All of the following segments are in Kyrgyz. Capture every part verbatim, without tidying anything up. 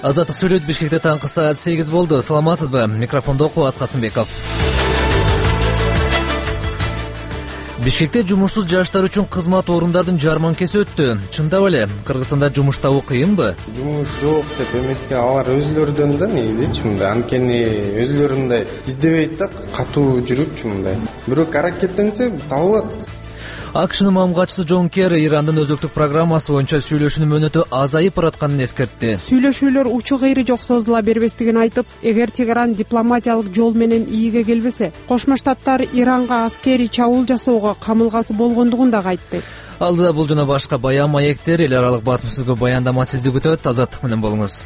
Азаттык сүйлөйт. Бишкекте таңкы саат сегиз болду. Саламатсызбы? Микрофондо Кубат Касымбеков. Бишкекте жумушсуз жаштар үчүн кызмат орундардын жарманкеси өттү. Чындап эле, Кыргызстанда жумуш табуу кыйынбы? Жумуш жок деп эметке алар өзүлөрүнөн да негизичи мындай, анткени өзүлөрүндөй издебейт да, катуу жүрүпчү мындай. Бирок аракеттенсе табылат. АКШнын мамгатчысы Джон Керри Ирандын өзөктүк программасы боюнча сүйлөшүүнүн мөөнөтү азайып баратканын эскертти. Сүйлөшүүлөр учу кыйры жок созула бербестигин айтып, эгер чегаран дипломатиялык жол менен ийге келбесе, Кошмо Штаттар Иранга аскерий чабуул жасоого камылгасы болгондугун дагы айтты. Алдыда бул жана башка баян маектер эл аралык басма сөзгө баяндама сизди күтөт. Азаттык менен болуңуз.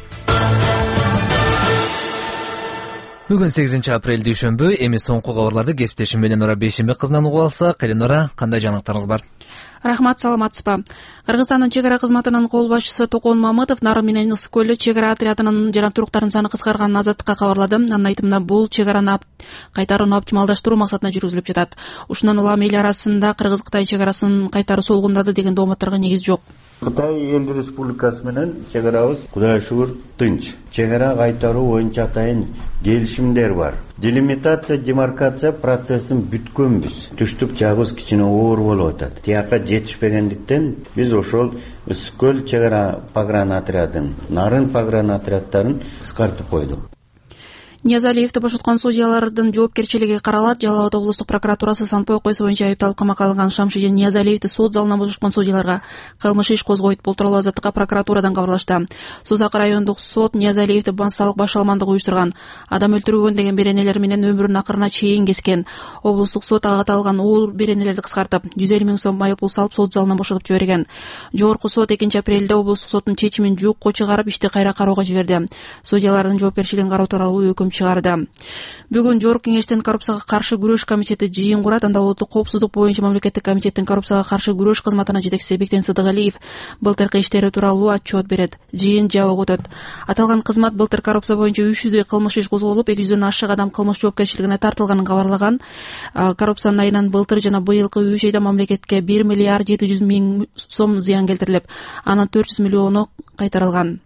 Бүгүн сегизинчи апрель дүйшөмбү. Эми соңку кабарларды кесиптешим Эленора Бейшембек кызынан угуп алсак. Эленора, кандай жаңылыктарыңыз бар? Рахмат, саламатсызбы? Кыргызстандын чек ара кызматынын кол башчысы Токон Мамытов Нарын менен Ысык көлдө чек ара отрядынын жана туруктардын саны кыскарганын Азаттыкка кабарлады. Анын айтымында бул чек араны кайтарууну оптималдаштыруу максатында жүргүзүлүп жатат. Ушундан улам эл арасында Кыргыз-Кытай чек арасын кайтаруу солгундады деген дооматтарга негиз жок. Кытай эл республикасы менен чек арабыз Кудай шүгүр тынч. Чек ара кайтаруу боюнча атайын келишимдер бар. Делимитация, демаркация процессин бүткөнбүз. Түштүк жагыбыз кичине оор болуп атат. Тияка жетишпегендиктен биз ошол Ысык көл чек ара погранотрядын, Нарын погранотряддарын кыскартып койдук. Ниязалиевди бошоткон судьялардын жоопкерчилиги каралат. Жалал Абад облустук прокуратурасы Санпой койсу боюнча айыпталып камакка алынган Шамшидин Ниязалиевди сот залынан бошоткон судьяларга кылмыш иш козгойт. Бул тууралуу Азаттыкка прокуратурадан кабарлашты. Сузак райондук сот Ниязалиевди массалык башаламандык уюштурган, адам өлтүргөн деген беренелер менен өмүрүнүн акырына чейин кескен. Облустук сот ага аталган оор беренелерди кыскартып, жүз элүү миң сом майыпул салып сот залынан бошотуп жиберген. Жогорку сот экинчи апрелде облустук соттун чечимин жокко чыгарып, ишти кайра кароого жиберди. Судьялардын жоопкерчилигин кароо тууралуу өкүм чыгарды. Бүгүн Жогорку кеңештин коррупцияга каршы күрөш комитети жыйын курат. Анда улуттук коопсуздук боюнча мамлекеттик комитеттин коррупцияга каршы күрөш кызматынын жетекчиси Бектен Сыдыгалиев былтыркы иштери тууралуу отчет берет. Жыйын жабык өтөт. Аталган кызмат былтыр коррупция боюнча үч жүздөй кылмыш иш козголуп, эки жүздөн ашык адам кылмыш жоопкерчилигине тартылганын кабарлаган. Коррупциянын айынан былтыр жана быйылкы үч айда мамлекетке бир миллиард жети жүз миң сом зыян келтирилип, анан төрт жүз миллиону кайтарылган.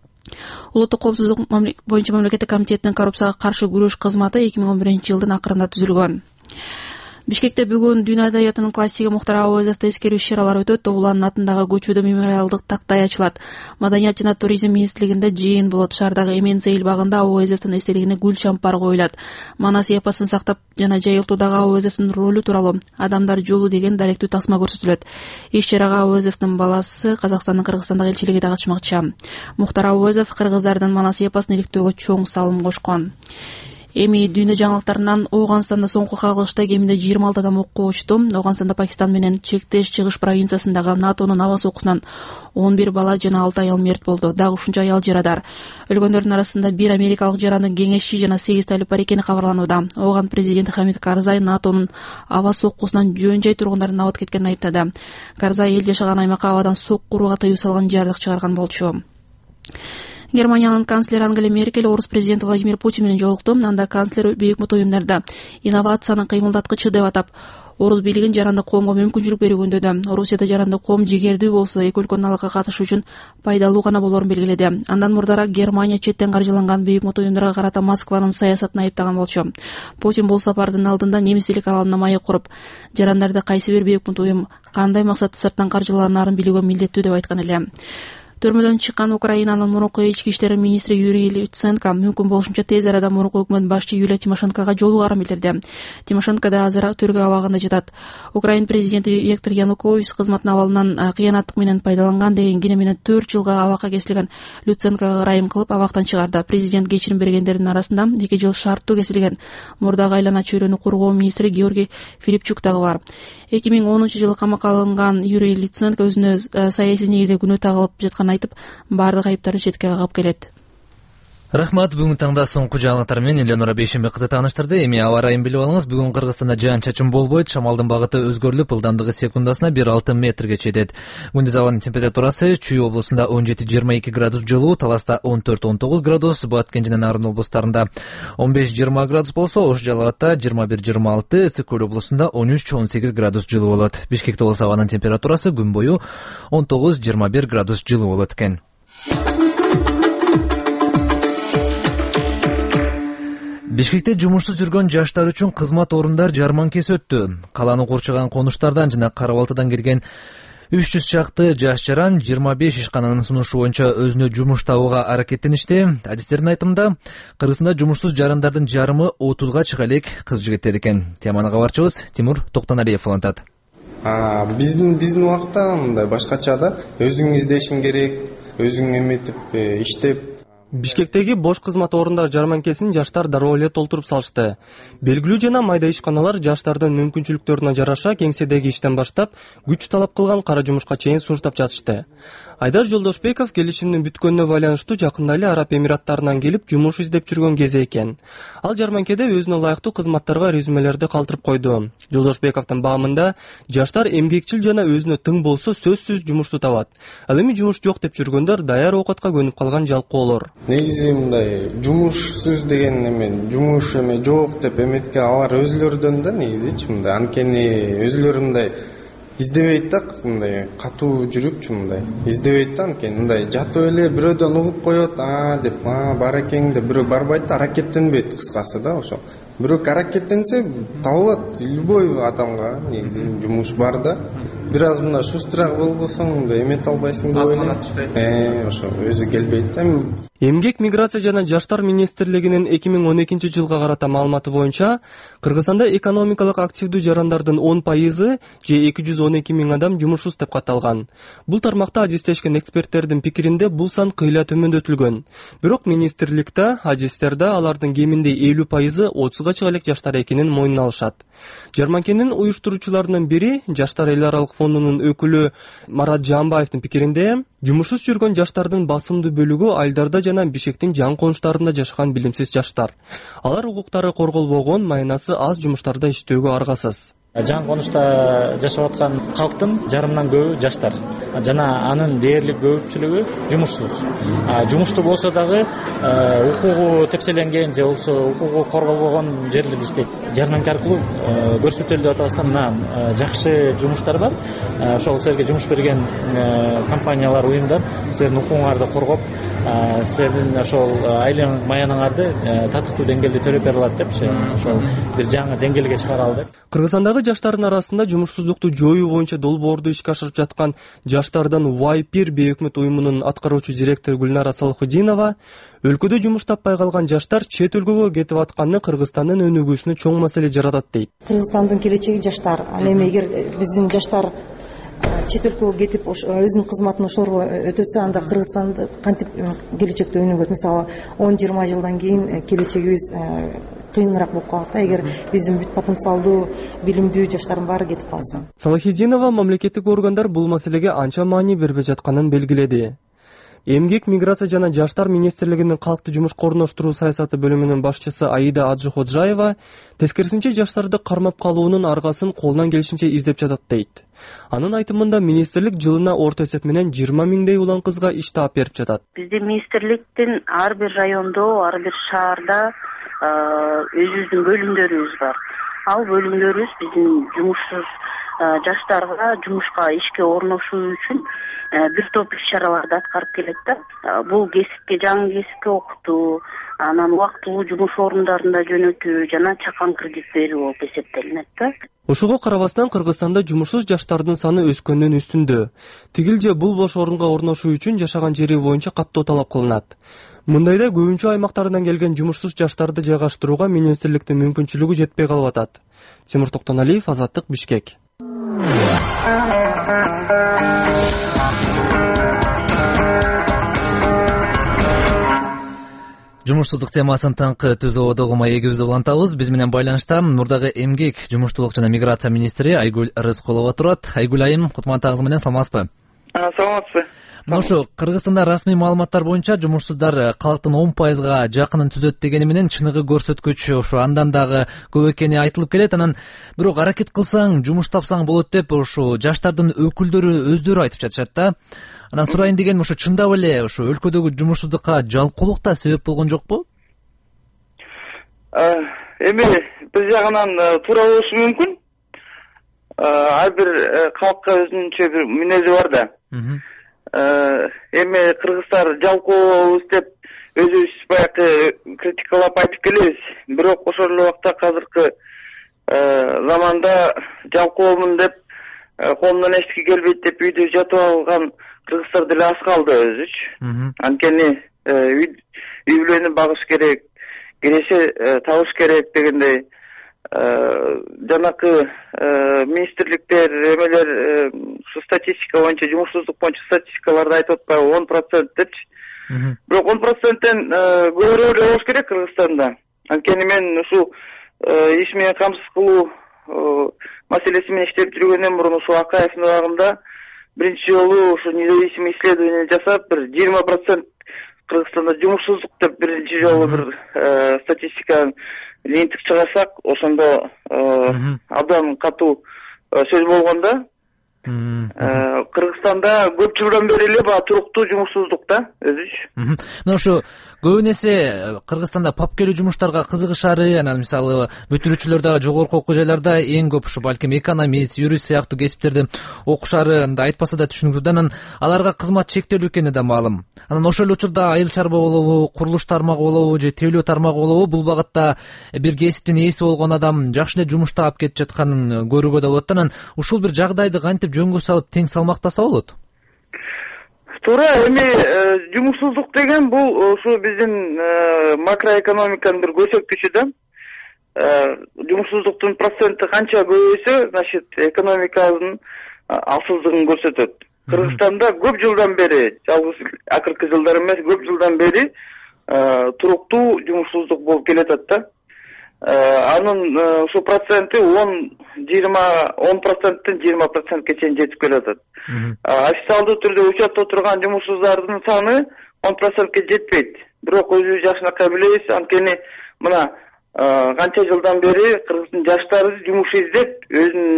Улуттук коопсуздук боюнча мамлекеттик комитеттин коррупцияга каршы күрөш кызматы эки миң он биринчи жылдын акырында түзүлгөн. Бишкекте бүгүн Дүйнө адабиятынын классиги Мухтар Абойзовду эскерүү иш-чаралары өтөт. Уланын атындагы көчөдө мемориалдык тактай ачылат. Маданият жана туризм министрлигинде жыйын болот. Шаардагы Эмензе эл багында Абойзовдун эстелигине гүл шампар коюлат. Манас эпосун сактап жана жайылтуудагы Абойзовдун ролу тууралуу Адамдар жолу деген даректүү тасма көрсөтүлөт. Иш-чарага Абойзовдун баласы Казакстандын Кыргызстандагы элчилиги да катышмакчы. Мухтар Абойзов кыргыздардын Манас эпосун иликтөөгө чоң салым кошкон. Эми дүйнө жаңылыктарынан Ооганстанда соңку кагылышта кеминде жыйырма алты адам окко учту. Ооганстанда Пакистан менен чектеш чыгыш провинциясындагы НАТОнун аба сокусунан он бир бала жана алты аял мерт болду. Дагы ушунча аял жарадар. Өлгөндөрдүн арасында бир америкалык жарандын кеңешчи жана сегиз талип бар экени кабарланууда. Ооган президенти Хамид Карзай НАТОнун аба сокусунан жөн-жай тургундарын абат кеткенин айыптады. Карзай эл жашаган аймакка абадан сокку урууга тыюу салган жардык чыгарган болчу. Германиянын канцлери Ангела Меркель орус президенти Владимир Путин менен жолукту. Анда канцлер бийик мут уюмдарда инновацияны кыймылдаткычы деп атап, орус бийлигин жаранды коомго мүмкүнчүлүк берүү жөндөдө. Орусияда жаранды коом жигердүү болсо, эки өлкөнүн алакка катышуу үчүн пайдалуу гана болорун белгиледи. Андан мурдараак Германия четтен каржыланган бийик мут уюмдарга карата Москванын саясатын айыптаган болчу. Путин бул сапардын алдында немис телеканалына маек куруп, жарандарды кайсы бир бийик мут уюм кандай максатта сырттан каржыланаарын билүүгө милдеттүү деп айткан эле. Төрмөдөн чыккан Украинанын мурунку ички иштер министри Юрий Луценко мүмкүн болушунча тез арада мурунку өкмөт башчы Юлия Тимошенкога жолугаарын билдирди. Тимошенко да азыр төргө абагында жатат. Украин президенти Виктор Янукович кызмат абалынан кыянаттык менен пайдаланган деген кине менен төрт жылга абакка кесилген Луценкого ырайым кылып абактан чыгарды. Президент кечирим бергендердин арасында эки жыл шарттуу кесилген мурдагы айлана чөйрөнү коргоо министри Георгий Филипчук дагы бар. эки миң онунчу жылы камакка алынган Юрий Луценко өзүнө саясий негизде күнөө тагылып жатканын айтып, бардык айыптарды четке кагып келет. Рахмат. Бүгүн таңда соңку жаңылыктар менен Эленора Бейшембек кызы тааныштырды. Эми аба ырайын билип алыңыз. Бүгүн Кыргызстанда жаан-чачын болбойт. Шамалдын багыты өзгөрүлүп, ылдамдыгы секундасына бир алты метрге жетет. Күндүз абанын температурасы Чүй облусунда он жети жыйырма эки градус жылуу, Таласта он төрт он тогуз градус, Баткен жана Нарын облустарында он беш жыйырма градус болсо, Ош Жалал Абадта жыйырма бир жыйырма алты, Ысык көл облусунда он үч он сегиз градус жылуу болот. Бишкекте болсо абанын температурасы күн бою он тогуз жыйырма бир градус жылуу болот экен. Бишкекте жумушсуз жүргөн жаштар үчүн кызмат орундар жарманкеси өттү. Каланы курчаган конуштардан жана Кара Балтадан келген үч жүз чакты жаш жаран жыйырма беш ишкананын сунушу боюнча өзүнө жумуш табууга аракеттеништи. Адистердин айтымында, Кыргызстанда жумушсуз жарандардын жарымы отузга чыга элек кыз жигиттер экен. Теманы кабарчыбыз Тимур Токтоналиев улантат. Биздин биздин убакта мындай башкача да, өзүң издешиң керек, өзүң эметип иштеп. Бишкектеги бош кызмат орундар жарманкесин жаштар дароо эле толтуруп салышты. Белгилүү жана майда ишканалар жаштардын мүмкүнчүлүктөрүнө жараша кеңседеги иштен баштап күч талап кылган кара жумушка чейин сунуштап жатышты. Айдар Жолдошбеков келишимдин бүткөнүнө байланыштуу жакында эле Араб Эмираттарынан келип жумуш издеп жүргөн кези экен. Ал жарманкеде өзүнө ылайыктуу кызматтарга резюмелерди калтырып койду. Жолдошбековдун баамында жаштар эмгекчил жана өзүнө тың болсо сөзсүз жумушту табат. Ал эми жумуш жок деп жүргөндөр даяр оокатка көнүп калган жалкоолор. Негизи мындай жумушсуз деген эме жумуш эме жок деп эметке алар өзүлөрүдөн да негизичи мындай анткени өзүлөрү мындай издебейт да, мындай катуу жүрүпчү мындай издебейт да, анткени мындай жатып эле бирөөдөн угуп коет, а деп а бар экен деп бирөө барбайт да, аракеттенбейт кыскасы да. Ошо бирок аракеттенсе табылат, любой адамга негизи жумуш бар да. Бир аз мына шустрак болбосоң да эмете албайсың да. Азмана түшпөйт. Э, ошо өзү келбейт да. Эмгек, миграция жана жаштар министрлигинин эки миң он экинчи жылга карата маалыматы боюнча Кыргызстанда экономикалык активдүү жарандардын он пайызы же эки жүз он эки миң адам жумушсуз деп катталган. Бул тармакта адистешкен эксперттердин пикиринде бул сан кыйла төмөндөтүлгөн. Бирок министрликте адистерде алардын кеминде элүү пайызы отузга чыга элек жаштар экенин мойнуна алышат. Жарманкенин уюштуруучуларынын бири Жаштар эл аралык фондунун өкүлү Марат Жаанбаевдин пикиринде, жумушсуз жүргөн жаштардын басымдуу бөлүгү Айдарда жана Бишкектин жан конуштарында жашаган билимсиз жаштар. Алар укуктары корголбогон, майнасы аз жумуштарда иштөөгө аргасыз. Жан конушта жашап аткан калктын жарымынан көбү жаштар жана анын дээрлик көпчүлүгү жумушсуз. Жумуштуу болсо дагы укугу текшеленген же болбосо укугу корголбогон жерлерде иштейт. Жарманка аркылуу көрсөтөлүп деп атабызда, мына жакшы жумуштар бар. Ошол силерге жумуш берген компаниялар, уюмдар силердин укугуңарды коргоп, силердин ошол айланып маяныңарды татыктуу деңгээлде төлөп бере алат деп, ошол бир жаңы деңгээлге чыгаралы деп. Кыргызстандагы жаштардын арасында жумушсуздукту жоюу боюнча долбоорду ишке ашырып жаткан жаштардан Вайпир бейөкмөт уюмунун аткаруучу директору Гүлнара Салахудинова өлкөдө жумуш таппай калган жаштар чет өлкөгө кетип атканы Кыргызстандын өнүгүүсүнө чоң маселе жаратат дейт. Кыргызстандын келечеги жаштар. Ал эми эгер биздин жаштар чет өлкөгө кетип өзүнүн кызматын ошолорго өтөсө, анда Кыргызстанда кантип келечекте өнүгөт? Мисалы он жыйырма жылдан кийин келечегибиз кыйыныраак болуп калат да, эгер биздин бүт потенциалдуу билимдүү жаштардын баары кетип калса. Салахидинова мамлекеттик органдар бул маселеге анча маани бербей жатканын белгиледи. Эмгек, миграция жана жаштар министрлигинин калкты жумушка орноштуруу саясаты бөлүмүнүн башчысы Аида Аджыходжаева тескерисинче жаштарды кармап калуунун аргасын колунан келишинче издеп жатат дейт. Анын айтымында министрлик жылына орто эсеп менен жыйырма миңдей улан кызга иш таап берип жатат. Биздин министрликтин ар бир райондо, ар бир шаарда өзүбүздүн бөлүмдөрүбүз бар. Ал бөлүмдөрүбүз биздин жумушсуз жаштарга жумушка ишке орношуу үчүн бир топ иш-чараларды аткарып келет да. Бул кесипке, жаңы кесипке окутуу, анан убактылуу жумуш орундарында жөнөтүү жана чакан кредит берүү болуп эсептелинет да. Ошого карабастан Кыргызстанда жумушсуз жаштардын саны өскөндүн үстүндө. Тигил же бул бош орунга орношуу үчүн жашаган жери боюнча каттоо талап кылынат. Мындайда көбүнчө аймактардан келген жумушсуз жаштарды жайгаштырууга министрликтин мүмкүнчүлүгү жетпей калып атат. Тимур Токтоналиев, Азаттык, Бишкек. Жумушсуздук темасын таңкы түз ободогу маегибизди улантабыз. Биз менен байланышта мурдагы эмгек, жумуштуулук жана миграция министри Айгүл Рыскулова турат. Айгүл айым, кутмандыгыңыз менен саламатсызбы? Саламатсызбы. Ошо Кыргызстанда расмий маалыматтар боюнча жумушсуздар калктын он пайызга жакынын түзөт дегени менен чыныгы көрсөткүч ошо андан дагы көп экени айтылып келет. Анан бирок аракет кылсаң, жумуш тапсаң болот деп ошо жаштардын өкүлдөрү өздөрү айтып жатышат да. Анан сурайын дегеним, ошо чындап эле ошо өлкөдөгү жумушсуздукка жалкоолук да себеп болгон жокпу? Эми бир жагынан туура болушу мүмкүн. Ар бир калкка өзүнчө бир мүнөзү бар да. Эми кыргыздар жалкообуз деп өзүбүз баягы критикалап айтып келебиз. Бирок ошол эле убакта азыркы заманда жалкоомун деп, колумдан эчтеке келбейт деп үйдө жатып алган кыргыздар деле аз калды өзүчү. Анткени үй бүлөнү багыш керек, киреше табыш керек дегендей жанакы министрликтер эмелер статистика боюнча, жумушсуздук боюнча статистикаларды айтып атпайбы, он процент депчи. Бирок он проценттен көбүрөөк эле болуш керек Кыргызстанда. Анткени мен ушул иш менен камсыз кылуу маселеси менен иштеп жүргөндөн мурун ушул Акаевдин убагында биринчи жолу ушу независимый исследование жасап, бир жыйырма процент Кыргызстанда жумушсуздук деп биринчи жолу бир статистика жыйынтык чыгарсак, ошондо абдан катуу сөз болгондо Кыргызстанда көп жылдан бери эле баягы туруктуу жумушсуздук да өзүчү. Мына ушу көбүн эсе Кыргызстанда папкелүү жумуштарга кызыгышары, анан мисалы бүтүрүүчүлөр дагы жогорку окуу жайларда эң көп ушу балким экономист, юрист сыяктуу кесиптерди окушары да айтпаса да түшүнүктүү да, анан аларга кызмат чектелүү экени да маалым. Анан ошол эле учурда айыл чарба болобу, курулуш тармагы болобу же тейлөө тармагы болобу, бул багытта бир кесиптин ээси болгон адам жакшы эле жумуш таап кетип жатканын көрүүгө да болот да. Анан ушул бир жагдайды кантип жөнгө салып тең салмактаса болот? Туура, эми жумушсуздук деген бул ушу биздин макроэкономиканын бир көрсөткүчү да. Жумушсуздуктун проценти канча көбөйсө, значит, экономиканын алсыздыгын көрсөтөт. Кыргызстанда көп жылдан бери, жалгыз акыркы жылдар эмес, көп жылдан бери туруктуу жумушсуздук болуп келатат да. Анын ушул проценти он жыйырма он проценттен жыйырма процентке чейин жетип келатат. Официалдуу түрдө учетто турган жумушсуздардын саны он процентке жетпейт. Бирок өзүбүз жакшынакай билебиз, анткени мына канча жылдан бери Кыргыздын жаштары жумуш издеп,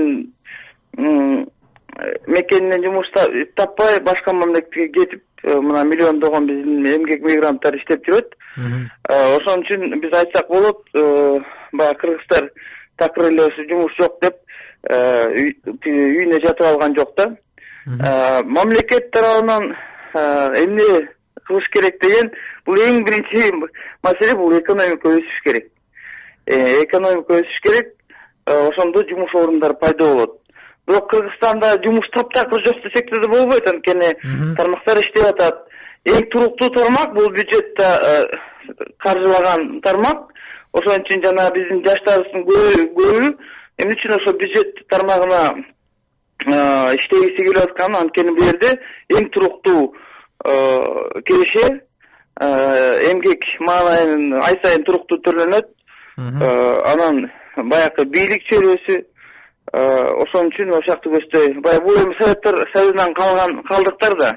өзүнүн мекенинен жумуш таппай башка мамлекетке кетип, мына миллиондогон биздин эмгек мигранттар иштеп жүрөт. Ошон үчүн биз айтсак болот, баягы кыргыздар такыр эле жумуш жок деп үйүнө жатып алган жок да. Мамлекет тарабынан эмне кылыш керек деген, бул эң биринчи маселе, бул экономика өсүш керек. Экономика өсүш керек, ошондо жумуш орундары пайда болот. Бирок Кыргызстанда жумуш таптакыр жок десек да болбойт, анткени тармактар иштеп атат. Эң туруктуу тармак бул бюджетте каржылаган тармак. Ошон үчүн жана биздин жаштарыбыздын көбү эмне үчүн ошо бюджет тармагына иштегиси келип аткан, анткени бул жерде эң туруктуу киреше, эмгек маанайынын ай сайын туруктуу төлөнөт. Анан баягы бийлик чөйрөсү, ошон үчүн ошол жакты көздөй. Баягы бул эми Советтер Союзунан калган калдыктар да.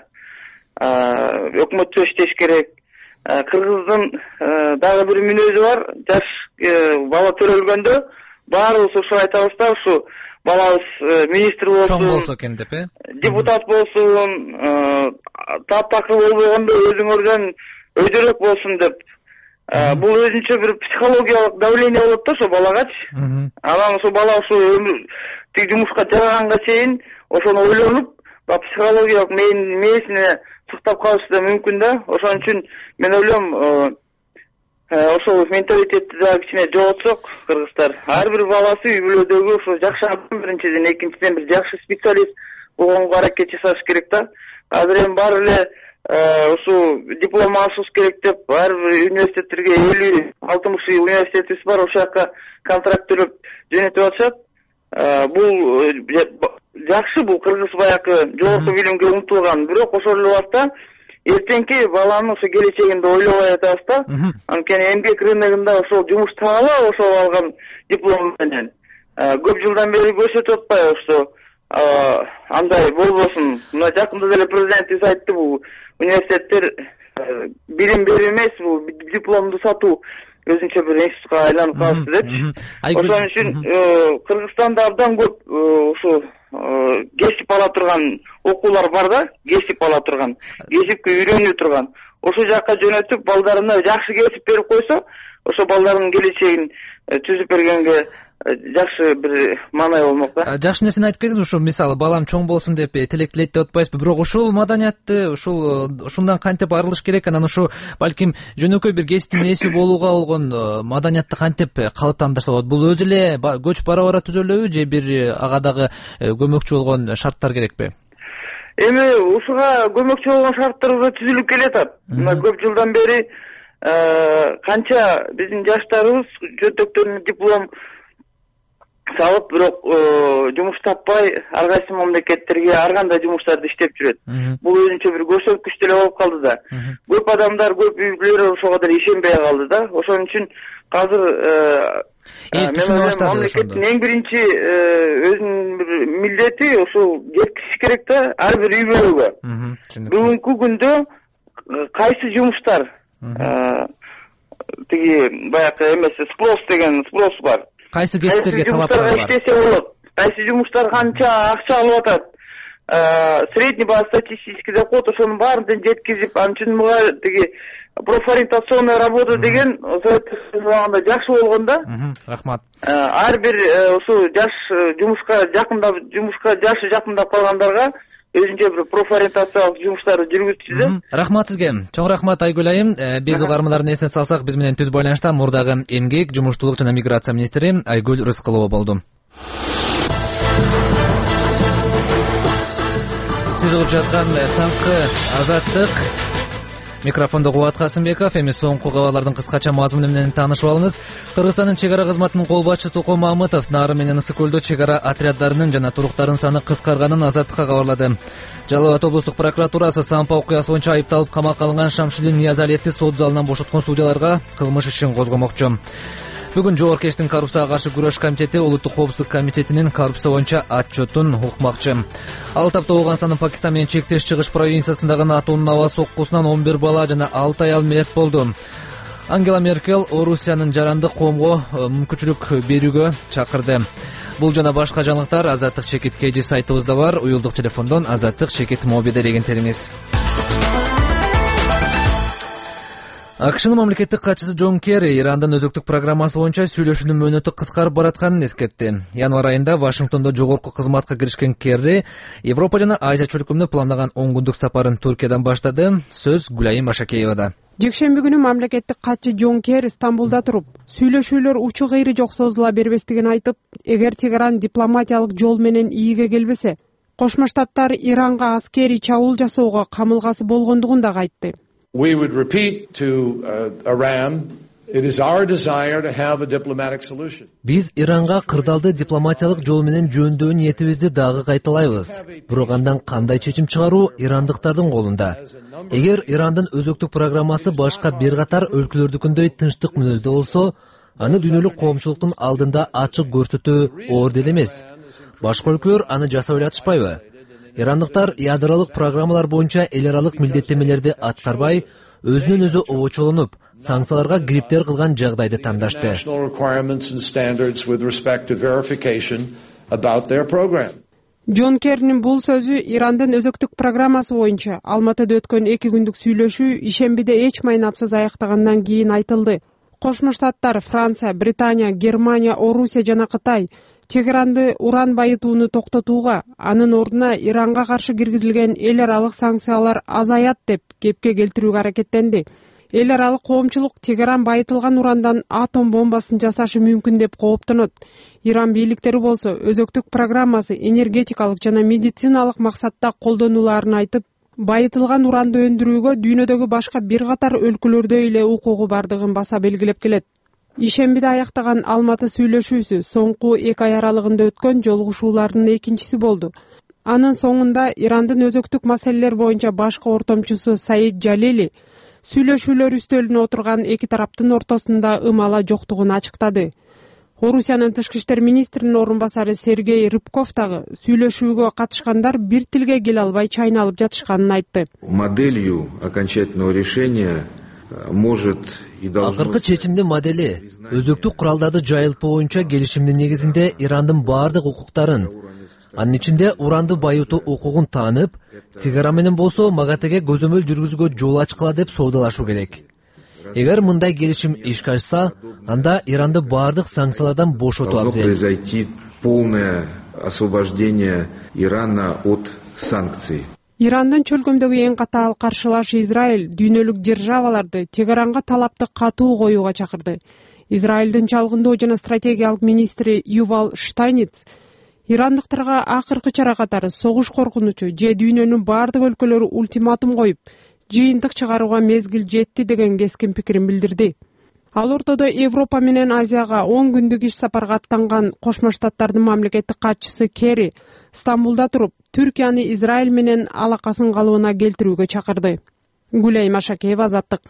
Өкмөттө иштеш керек. Кыргыздын дагы бир мүнөзү бар. Жаш бала төрөлгөндө баарыбыз ошо айтабыз да, ушу балабыз министр болсун, чоң болсо экен деп, э? Депутат болсун, таптакыр болбогондо өзүңөрдөн өйдөрөөк болсун деп. Бул өзүнчө бир психологиялык давление болот да ошо балагачы. Анан ошо бала ошо тиг жумушка жараганга чейин ошону ойлонуп, психологиялык мээсине сактап калышы да мүмкүн да. Ошон үчүн мен ойлойм, ошол менталитетти да кичине жоготсок кыргыздар, ар бир баласы үй бүлөдөгү ошо жакшы адам биринчиден, экинчиден бир жакшы специалист болгонго аракет жасаш керек да. Азыр эми баары эле ушу диплом алышыбыз керек деп, ар бир университеттерге элүү алтымыш университетибиз бар, ошол жака контракт төлөп жөнөтүп атышат. Бул жакшы, бул кыргыз баягы жогорку билимге умтулган, бирок ошол эле убакта эртеңки баланын ошо келечегинде ойлобой атабыз да. Анткени эмгек рыногунда ошол жумуш таба алабы ошол алган диплом менен. Көп жылдан бери көрсөтүп атпайбы ошо андай болбосун. Мына жакында деле президентибиз айтты, бул университеттер билим берүү эмес, бул дипломду сатуу өзүнчө бир институтка айланып калышты депчи. Ошон үчүн Кыргызстанда абдан көп ушу кесип ала турган окуулар бар да, кесип ала турган, кесипке үйрөнүп турган. Ошол жака жөнөтүп, балдарына жакшы кесип берип койсо, ошо балдардын келечегин түзүп бергенге жакшы бир маанай болмок да. Жакшы нерсени айтып кетиңиз. Ушу мисалы балам чоң болсун деп тилек тилейт деп атпайсызбы, бирок ушул маданиятты ушул ушундан кантип арылыш керек, анан ушу балким жөнөкөй бир кесиптин ээси болууга болгон маданиятты кантип калыптандырса болот? Бул өзү эле көч бара бара түзөлөбү же бир ага дагы көмөкчү болгон шарттар керекпи? Эми ушуга көмөкчү болгон шарттар уже түзүлүп келатат. Мына көп жылдан бери канча биздин жаштарыбыз жөнтөктөрүнө диплом салып, бирок жумуш таппай ар кайсы мамлекеттерге ар кандай жумуштарды иштеп жүрөт. Бул өзүнчө бир көрсөткүч деле болуп калды да. Көп адамдар, көп үй бүлөлөр ошого деле ишенбей калды да. Ошон үчүн азыр мамлекеттин эң биринчи өзүнүн бир милдети ушул жеткизиш керек да ар бир үй бүлөгө. Бүгүнкү күндө кайсы жумуштар тиги баягы эмес спрос деген спрос бар. Кайсы кесиптерге талаптар бар? Иштесе болот. Кайсы жумуштар канча акча алып атат? Средний статистический доход ошонун баарын жеткизип, ал үчүн мага тиги профориентационная работа деген совет жакшы болгон да. Рахмат. Ар бир ушул жаш жумушка жакындап, жумушка жашы жакындап калгандарга өзүнчө бир профориентациялык жумуштарды жүргүзчү да. Рахмат сизге. Чоң рахмат Айгүл айым. Биз угармандардын эсине салсак, биз менен түз байланышта мурдагы эмгек, жумуштуулук жана миграция министри Айгүл Рыскылова болду. Сиз угуп жаткан таңкы Азаттык. Микрофондо Кубат Касымбеков. Эми соңку кабарлардын кыскача мазмуну менен таанышып алыңыз. Кыргызстандын чек ара кызматынын кол башчысы Токой Мамытов Нары менен Ысык көлдө чек ара отряддарынын жана туруктардын саны кыскарганын Азаттыкка кабарлады. Жалал Абад облустук прокуратурасы Сампа окуясы боюнча айыпталып камакка алынган Шамшидин Ниязалиевди сот залынан бошоткон судьяларга кылмыш ишин козгомокчу. Бүгүн Жогорку Кеңештин коррупцияга каршы күрөш комитети Улуттук коопсуздук комитетинин коррупция боюнча отчетун укмакчы. Ал тапта Ооганстандын Пакистан менен чектеш чыгыш провинциясындагы натонун аба соккусунан он бир бала жана алты аял мерт болду. Ангела Меркель Орусиянын жарандык коомго мүмкүнчүлүк берүүгө чакырды. Бул жана башка жаңылыктар Азаттык чекит кж сайтыбызда бар. Уюлдук телефондон Азаттык чекит мобилде дегентериңиз. АКШнын мамлекеттик катчысы Джон Керри Ирандын өзөктүк программасы боюнча сүйлөшүүнүн мөөнөтү кыскарып баратканын эскертти. Январь айында Вашингтондо жогорку кызматка киришкен Керри Европа жана Азия чөлкөмүнө пландаган он күндүк сапарын Туркиядан баштады. Сөз Гүлайым Башакеевада. Жекшемби күнү мамлекеттик катчы Джон Керри Стамбулда туруп, сүйлөшүүлөр учу кыйры жок созула бербестигин айтып, эгер Тегеран дипломатиялык жол менен ийге келбесе, Кошмо Штаттар Иранга аскерий чабуул жасоого камылгасы болгондугун дагы айтты. We would repeat to uh, Iran, it is our desire to have a diplomatic solution. Биз Иранга кырдаалды дипломатиялык жол менен жөндөөн ниетибизди дагы кайталайбыз. Бирок андан кандай чечим чыгаруу ирандыктардын колунда. Эгер Ирандын өзөктүк программасы башка бир катар өлкөлөрдүкүндөй тынчтык мүнөздө болсо, аны дүйнөлүк коомчулуктун алдында ачык көрсөтүү оор дел эмес. Башка өлкөлөр аны жасап эле атышпайбы? Ирандыктар ядролук программалар боюнча эл аралык милдеттемелерди аткарбай, өзүнөн өзү обочолонуп, санкцияларга кириптер кылган жагдайды тандашты. Джон Керринин бул сөзү Ирандын өзөктүк программасы боюнча Алматыда өткөн эки күндүк сүйлөшүү ишембиде эч майнапсыз аяктагандан кийин айтылды. Кошмо Штаттар, Франция, Британия, Германия, Орусия жана Кытай Тегеранды уран байытууну токтотууга, анын ордуна Иранга каршы киргизилген эл аралык санкциялар азаят деп кепке келтирүүгө аракеттенди. Эл аралык коомчулук Тегеран байытылган урандан атом бомбасын жасашы мүмкүн деп кооптонот. Иран бийликтери болсо өзөктүк программасы энергетикалык жана медициналык максатта колдонуларын айтып, байытылган уранды өндүрүүгө дүйнөдөгү башка бир катар өлкөлөрдөй эле укугу бардыгын баса белгилеп келет. Ишембиде аяктаган Алматы сүйлөшүүсү соңку эки ай аралыгында өткөн жолугушуулардын экинчиси болду. Анын соңунда Ирандын өзөктүк маселелер боюнча башкы ортомчусу Саид Жалили сүйлөшүүлөр үстөлүнө отурган эки тараптын ортосунда ымала жоктугун ачыктады. Орусиянын тышкы иштер министринин орун басары Сергей Рыбков дагы сүйлөшүүгө катышкандар бир тилге келе албай чайналып жатышканын айтты. Моделью окончательного решения может и должно... Акыркы чечимдин модели өзөктүк куралдарды жайылтуу боюнча келишимдин негизинде Ирандын баардык укуктарын, анын ичинде уранды байытуу укугун таанып, Тегеран менен болсо МАГАТЭге көзөмөл жүргүзүүгө жол ачкыла деп соодалашуу керек. Эгер мындай келишим ишке ашса, анда Иранды бардык санкциялардан бошотуу абзел. Должно произойти полное освобождение Ирана от санкций. Ирандын чөлкөмдөгү эң катаал каршылаш Израиль дүйнөлүк державаларды Тегеранга талапты катуу коюуга чакырды. Израилдин чалгындоо жана стратегиялык министри Ювал Штайниц ирандыктарга акыркы чара катары согуш коркунучу же дүйнөнүн бардык өлкөлөрү ультиматум коюп, жыйынтык чыгарууга мезгил жетти деген кескин пикирин билдирди. Ал ортодо Европа менен Азияга он күндүк иш сапарга аттанган Кошмо Штаттардын мамлекеттик катчысы Керри Стамбулда туруп, Түркияны Израиль менен алакасын калыбына келтирүүгө чакырды. Гүлай Машакеева, Азаттык.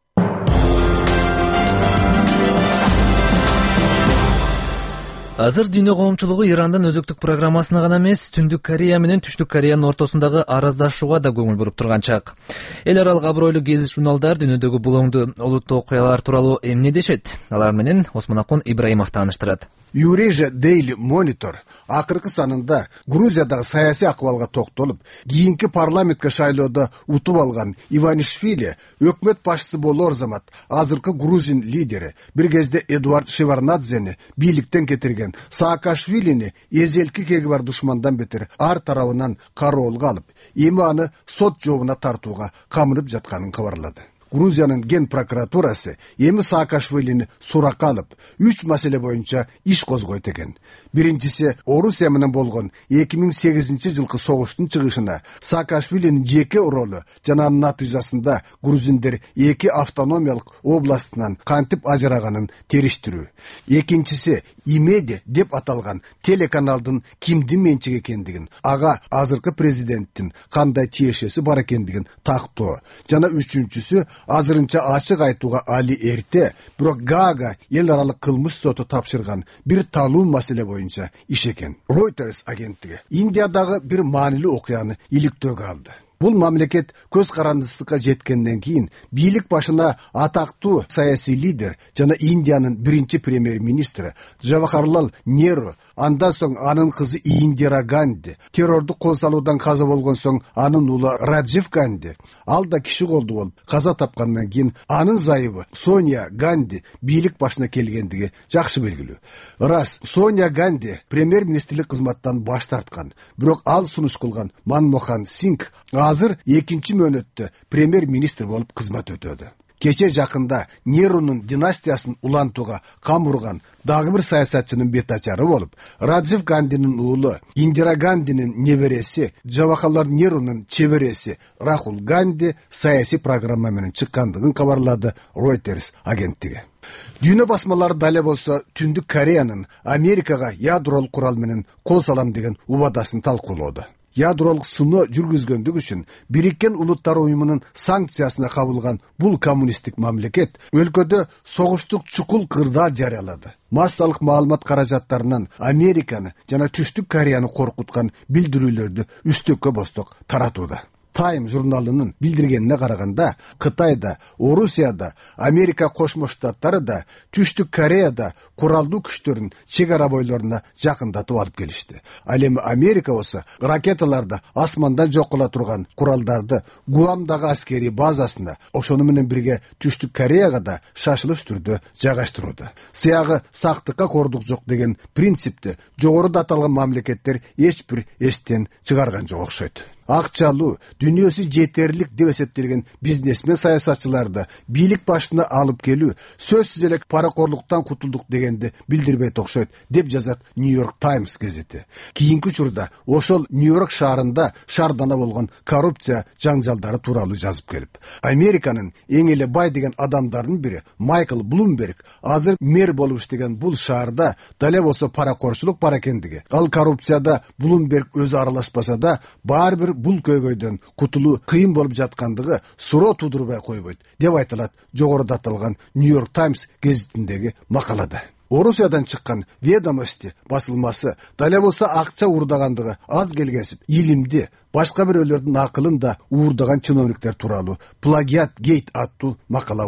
Азыр дүйнө коомчулугу Ирандын өзөктүк программасына гана эмес, Түндүк Корея менен Түштүк Кореянын ортосундагы араздашууга да көңүл буруп турган чак. Эл аралык абройлуу гезит журналдар дүйнөдөгү бул оңду олуттуу окуялар тууралуу эмне дешет? Алар менен Осмонакун Ибраимов тааныштырат. Eurasia Daily Monitor акыркы санында Грузиядагы саясий акыбалга токтолуп, кийинки парламентке шайлоодо утуп алган Иванишвили өкмөт башчысы болор замат азыркы грузин лидери, бир кезде Эдуард Шеварднадзени бийликтен кетирген Саакашвилини эзелки кеги бар душмандан бетер ар тарабынан кароолго алып, эми аны сот жообуна тартууга камынып жатканын кабарлады. Грузиянын ген прокуратурасы эми Саакашвилини суракка алып, үч маселе боюнча иш козгойт экен. Биринчиси, Орусия менен болгон эки миң сегизинчи жылкы согуштун чыгышына Саакашвилинин жеке ролу жана анын натыйжасында грузиндер эки автономиялык областынан кантип ажыраганын териштирүү. Экинчиси, Имеди деп аталган телеканалдын кимдин менчиги экендигин, ага азыркы президенттин кандай тиешеси бар экендигин тактоо. Жана үчүнчүсү, азырынча ачык айтууга али эрте, бирок Гаага эл аралык кылмыш соту тапшырган бир талуу маселе боюнча иш экен. Reuters агенттиги Индиядагы бир маанилүү окуяны иликтөөгө алды. Бул мамлекет көз карандысыкка жеткенден кийин бийлик башына атактуу саясий лидер жана Индиянын биринчи премьер-министри Джавахарлал Неру, андан соң анын кызы Индира Ганди, террордук кол салуудан каза болгон соң анын уулу Раджив Ганди, ал да киши колду болуп каза тапкандан кийин анын зайыбы Сония Ганди бийлик башына келгендиги жакшы белгилүү. Рас, Сония Ганди премьер-министрлик кызматтан баш тарткан, бирок ал сунуш кылган Манмохан Сингх азыр экинчи мөөнөттө премьер-министр болуп кызмат өтөдү. Кече жакында Нерунун династиясын улантууга кам урган дагы бир саясатчынын бет ачары болуп, Раджив Гандинин уулу Индира Гандинин небереси, Джавахарлал Нерунун чебереси Рахул Ганди саясий программа менен чыккандыгын кабарлады Reuters агенттиги. Дүйнө басмалары дале болсо Түндүк Кореянын Америкага ядролук курал менен кол салам деген убадасын талкуулоодо. Ядролук сыноо жүргүзгөндүк үчүн Бириккен Улуттар уюмунун санкциясына кабылган бул коммунисттик мамлекет өлкөдө согуштук чукул кырдаал жарыялады. Массалык маалымат каражаттарынан Американы жана Түштүк Кореяны коркуткан билдирүүлөрдү үстөккө босток таратууда. Time журналынын билдиргенине караганда, Кытайда, Орусияда, Америка Кошмо Штаттары да, Түштүк Кореяда куралдуу күчтөрүн чек ара бойлоруна жакындатып алып келишти. Ал эми Америка болсо ракеталарды асмандан жок кыла турган куралдарды Гуамдагы аскерий базасына, ошону менен бирге Түштүк Кореяга да шашылыш түрдө жайгаштырууда. Сыягы сактыкка кордук жок деген принципти жогоруда аталган мамлекеттер эч бир эстен чыгарган жок окшойт. Акчалуу, дүйнөсү жетерлик деп эсептелген бизнесмен саясатчыларды бийлик башына алып келүү сөзсүз эле паракорлуктан кутулдук дегенди билдирбейт окшойт деп жазат New York Times газети. Кийинки учурда ошол Нью-Йорк шаарында шаардана болгон коррупция жаңжалдары тууралуу жазып келип, Американын эң эле бай деген адамдардын бири Майкл Блумберг азыр мэр болуп иштеген бул шаарда дале болсо паракорчулук бар экендиги, ал коррупцияда Блумберг өзү аралашпаса да баар бир бул көйгөйдөн кутулуу кыйын болуп жаткандыгы суроо тудурбай койбойт деп айтылат жогоруда аталган New York Times гезитиндеги макалада. Орусиядан чыккан Ведомости басылмасы дале болсо акча уурдагандыгы аз келгенсип, илимди, башка бирөөлөрдүн акылын да уурдаган чиновниктер тууралуу Плагиат гейт аттуу макала басты.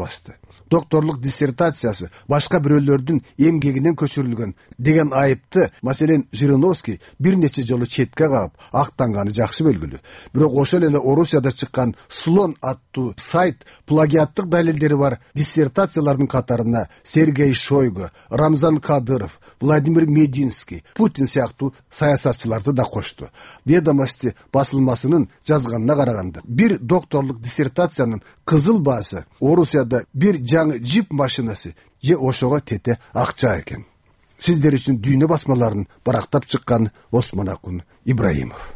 докторлук диссертациясы башка бирөөлөрдүн эмгегинен көчүрүлгөн деген айыпты маселен Жириновский бир нече жолу четке кагып актанганы жакшы белгилүү. Бирок ошол эле Орусияда чыккан Слон аттуу сайт плагиаттык далилдери бар диссертациялардын катарына Сергей Шойгу, Рамзан Кадыров, Владимир Мединский, Путин сыяктуу саясатчыларды да кошту. Ведомости басылмасынын жазганына караганда, бир докторлук диссертациянын кызыл баасы Орусияда бир жаңы джип машинасы же ошого тете акча экен. Сиздер үчүн дүйнө басмаларын барактап чыккан Осмон Акун Ибраимов.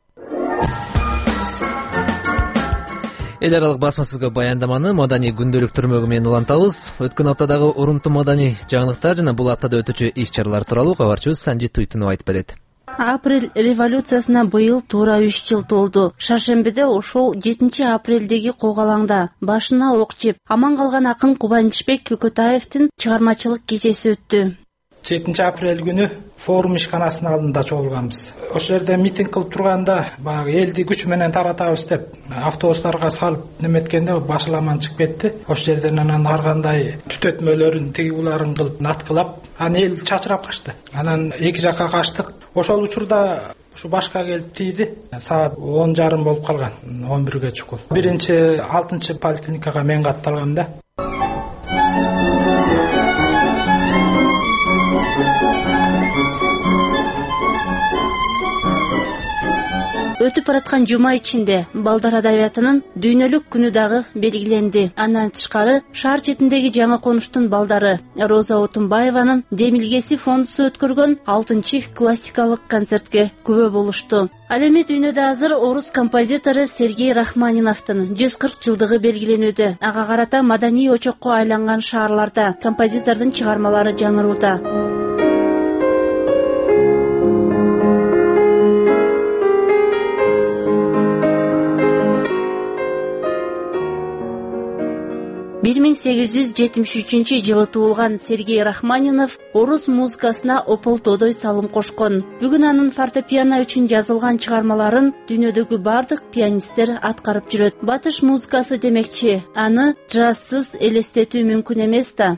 Эл аралык басма сөзгө баяндаманы Маданий күндөлүк түрмөгү менен улантабыз. Өткөн аптадагы урунтуу маданий жаңылыктар жана бул аптада өтүүчү иш-чаралар тууралуу кабарчыбыз Санжит Туйтунов айтып берет. Апрель революциясына быйыл туура үч жыл толду. Шаршембиде ошол жетинчи апрелдеги когалаңда башына ок жеп аман калган акын Кубанычбек Көкөтаевдин чыгармачылык кечеси өттү. жетинчи апрель күнү форум ишканасынын алдында чогулганбыз. Ошол жерде митинг кылып турганда баягы элди күч менен таратабыз деп автобустарга салып неметкенде башаламан чыгып кетти. Ошол жерден анан ар кандай түтөтмөлөрүн тиги буларын кылып наткылап, анан эл чачырап качты. Анан эки жакка качтык. Ошол учурда ушу башка келип тийди. Саат он жарым болуп калган, он бирге чукул. Биринчи алтынчы поликлиникага мен катталгам да. Өтүп бараткан жума ичинде балдар адабиятынын дүйнөлүк күнү дагы белгиленди. Андан тышкары шаар четиндеги жаңы конуштун балдары Роза Отунбаеванын Демилгеси фондусу өткөргөн алтынчы классикалык концертке күбө болушту. Ал эми дүйнөдө азыр орус композитору Сергей Рахманиновдун жүз кырк жылдыгы белгиленүүдө. Ага карата маданий очокко айланган шаарларда композитордун чыгармалары жаңырууда. бир миң сегиз жүз жетимиш үчүнчү жылы туулган Сергей Рахманинов орус музыкасына ополтодой салым кошкон. Бүгүн анын фортепиано үчүн жазылган чыгармаларын дүйнөдөгү бардык пианисттер аткарып жүрөт. Батыш музыкасы демекчи, аны джазсыз элестетүү мүмкүн эмес да.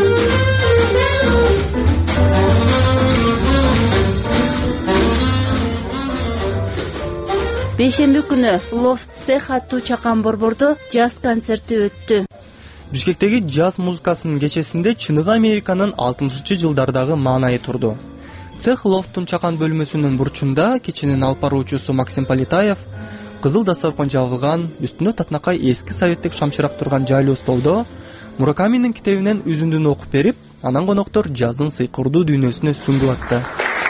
Бейшемби күнү Лофт Цех аттуу чакан борбордо джаз концерти өттү. Бишкектеги джаз музыкасынын кечесинде чыныгы Американын алтымышынчы жылдардагы маанайы турду. Цех Лофттун чакан бөлмөсүнүн бурчунда кеченин алып баруучусу Максим Политаев кызыл дасторкон жабылган, үстүнө татынакай эски советтик шамшырак турган жайлуу столдо Муракаминин китебинен үзүндүн окуп берип, анан коноктор жаздын сыйкырдуу дүйнөсүнө сүңгүп атты.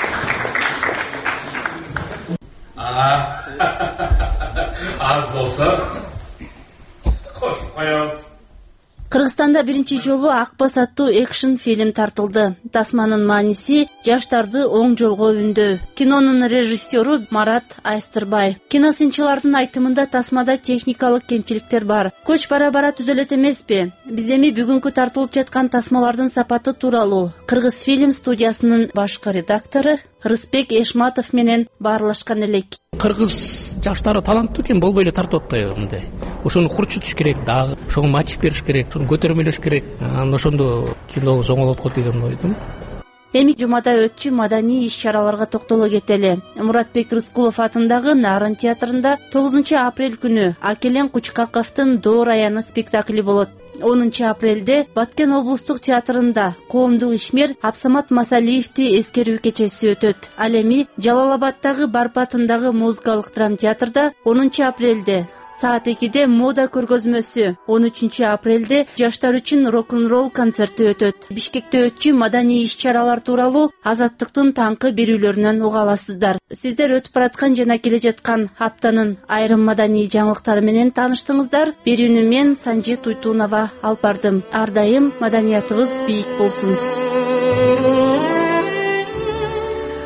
Az болсо кошуп коебуз. Кыргызстанда биринчи жолу Акбас аттуу экшн фильм тартылды. Тасманын мааниси жаштарды оң жолго үндөө. Кинонун режиссеру Марат Айстырбай. Киносынчылардын айтымында тасмада техникалык кемчиликтер бар. Көч бара-бара түзөлөт эмеспи? Биз эми бүгүнкү тартылып жаткан тасмалардын сапаты тууралуу Кыргыз фильм студиясынын башкы редактору Рыспек Эшматов менен баарлашкан элек. Кыргыз жаштары таланттуу экен, болбой эле тартып атпайбы мындай. Ошону курчутуш керек дагы, ошого мачык бериш керек, ошону көтөрмөлөш керек. Анан ошондо кино жоңолот го деген ойдум. Эми жумада өтчү маданий иш-чараларга токтоло кетели. Муратбек Рыскулов атындагы Нарын театрында тогузунчу апрель күнү Акелен Кучкаковдун Доор аяны спектакли болот. онунчу апрелде Баткен облустук театрында коомдук ишмер Абсамат Масалиевди эскерүү кечеси өтөт. Ал эми Жалал Абаддагы Барпатындагы музыкалык драм театрда онунчу апрелде саат экиде мода көргөзмөсү, он үчүнчү апрелде жаштар үчүн рок-н-ролл концерти өтөт. Бишкекте өтчү маданий иш-чаралар тууралуу Азаттыктын таңкы берүүлөрүнөн уга аласыздар. Сиздер өтүп бараткан жана келе жаткан аптанын айрым маданий жаңылыктары менен тааныштыңыздар. Берүүнү мен Санжит Туйтунова алып бардым. Ар дайым маданиятыбыз бийик болсун.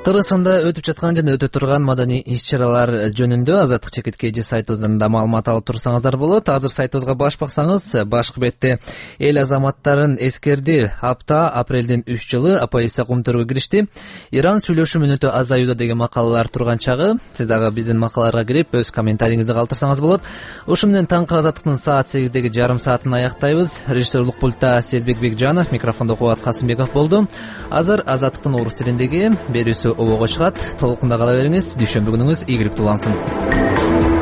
Кыргызстанда өтүп жаткан жана өтө турган маданий иш-чаралар жөнүндө Азаттык чекит кж сайтыбыздан да маалымат алып турсаңыздар болот. Азыр сайтыбызга баш баксаңыз, башкы бетте эл азаматтарын эскерди. Апта апрелдин үч жылы оппозиция кумтөргө киришти. Иран сүйлөшүү мүнөтү азаюуда деген макалалар турган чагы. Сиз дагы биздин макалаларга кирип өз комментарийиңизди калтырсаңыз болот. Ошо менен таңкы Азаттыктын саат сегиздеги жарым саатын аяктайбыз. Режиссерлук пультта Сезбек Бекжанов, микрофондо Кубат Касымбеков болду. Азыр Азаттыктын орус тилиндеги берүүсү обого чыгат. Толкунда кала бериңиз. Дүйшөмбү күнүңүз ийгиликтүү улансын.